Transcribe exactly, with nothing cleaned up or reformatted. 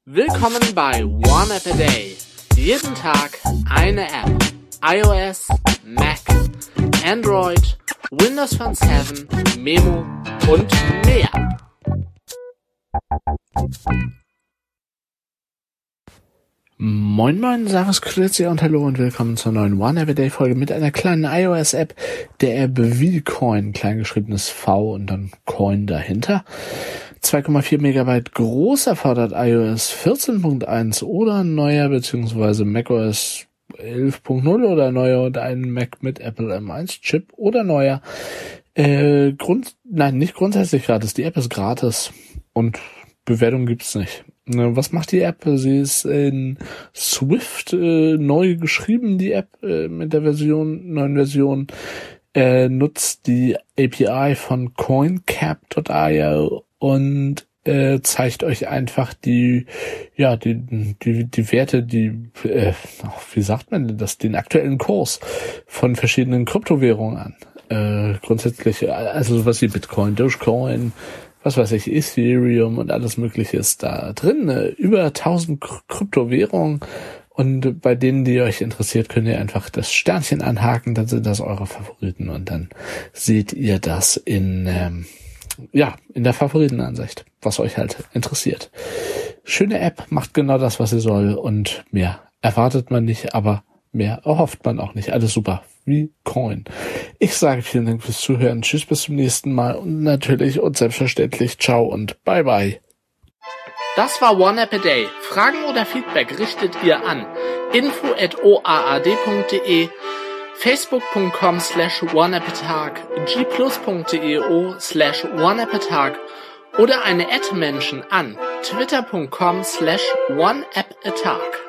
Willkommen bei One App a Day. Jeden Tag eine App. iOS, Mac, Android, Windows Phone sieben, Memo und mehr. Moin moin, servus, grüezi und hallo und willkommen zur neuen One App a Day Folge mit einer kleinen iOS-App, der App Vcoin, kleingeschriebenes V und dann Coin dahinter. zwei Komma vier Megabyte groß, erfordert iOS vierzehn Punkt eins oder neuer beziehungsweise macOS elf Punkt null oder neuer und einen Mac mit Apple M eins Chip oder neuer. Äh, Grund, nein, nicht grundsätzlich gratis. Die App ist gratis und Bewertung gibt's nicht. Was macht die App? Sie ist in Swift äh, neu geschrieben, die App äh, mit der Version, neuen Version, äh, nutzt die A P I von coincap Punkt io und äh, zeigt euch einfach die, ja, die, die, die Werte, die, äh, wie sagt man denn das, den aktuellen Kurs von verschiedenen Kryptowährungen an. Äh, grundsätzlich, also sowas wie Bitcoin, Dogecoin, was weiß ich, Ethereum und alles Mögliche ist da drin. Über tausend Kryptowährungen. Und bei denen, die euch interessiert, könnt ihr einfach das Sternchen anhaken, dann sind das eure Favoriten und dann seht ihr das in, ähm, ja, in der Favoritenansicht, was euch halt interessiert. Schöne App, macht genau das, was sie soll und mehr erwartet man nicht, aber mehr erhofft man auch nicht. Alles super. Wie Coin. Ich sage vielen Dank fürs Zuhören. Tschüss, bis zum nächsten Mal und natürlich und selbstverständlich ciao und bye bye. Das war One App a Day. Fragen oder Feedback richtet ihr an info at o a a d punkt d e, facebook punkt com slash oneappatag, g plus punkt d e o slash oneappatag oder eine Ad-Menschen an twitter punkt com slash oneappatag.